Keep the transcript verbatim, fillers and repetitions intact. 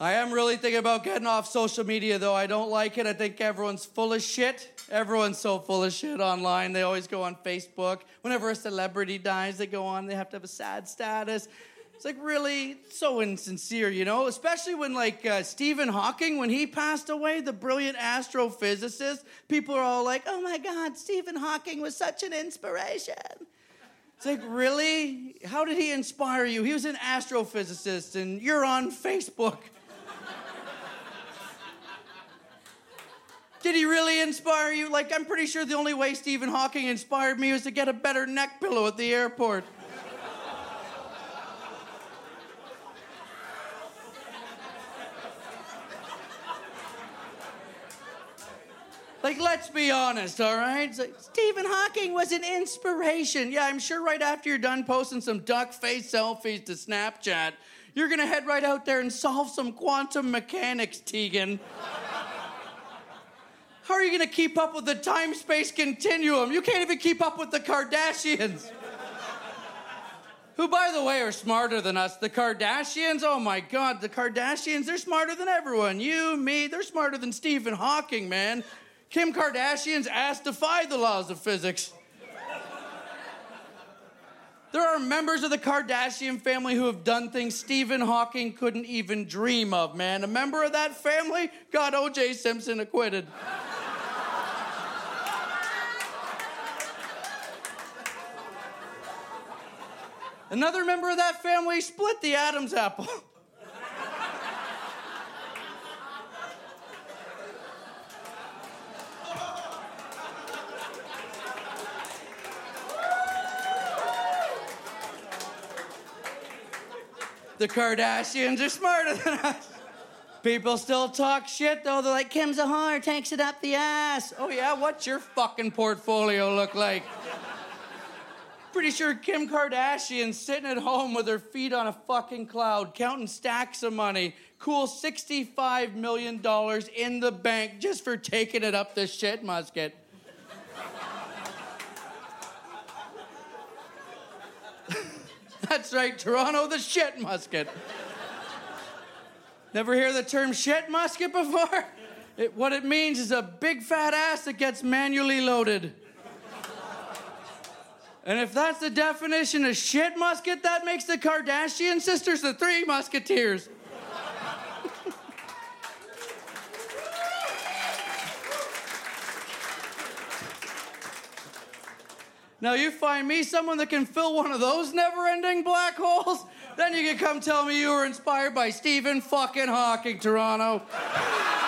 I am really thinking about getting off social media, though. I don't like it. I think everyone's full of shit. Everyone's so full of shit online. They always go on Facebook. Whenever a celebrity dies, they go on. They have to have a sad status. It's like really so insincere, you know? Especially when like uh, Stephen Hawking, when he passed away, the brilliant astrophysicist, people are all like, oh my God, Stephen Hawking was such an inspiration. It's like, really? How did he inspire you? He was an astrophysicist and you're on Facebook. Did he really inspire you? Like, I'm pretty sure the only way Stephen Hawking inspired me was to get a better neck pillow at the airport. Like, let's be honest, all right? It's like, Stephen Hawking was an inspiration. Yeah, I'm sure right after you're done posting some duck-face selfies to Snapchat, you're gonna head right out there and solve some quantum mechanics, Tegan. How are you gonna keep up with the time-space continuum? You can't even keep up with the Kardashians. Who, by the way, are smarter than us. The Kardashians, oh my God, the Kardashians, they're smarter than everyone. You, me, they're smarter than Stephen Hawking, man. Kim Kardashian's ass defy the laws of physics. There are members of the Kardashian family who have done things Stephen Hawking couldn't even dream of, man. A member of that family got O J Simpson acquitted. Another member of that family split the Adam's apple. The Kardashians are smarter than us. People still talk shit, though. They're like, Kim Zahar takes it up the ass. Oh, yeah? What's your fucking portfolio look like? Pretty sure Kim Kardashian's sitting at home with her feet on a fucking cloud, counting stacks of money. Cool sixty-five million dollars in the bank just for taking it up the shit musket. That's right, Toronto, the shit musket. Never hear the term shit musket before? It, what it means is a big fat ass that gets manually loaded. And if that's the definition of shit musket, that makes the Kardashian sisters the Three Musketeers. Now, you find me someone that can fill one of those never-ending black holes, then you can come tell me you were inspired by Stephen fucking Hawking, Toronto.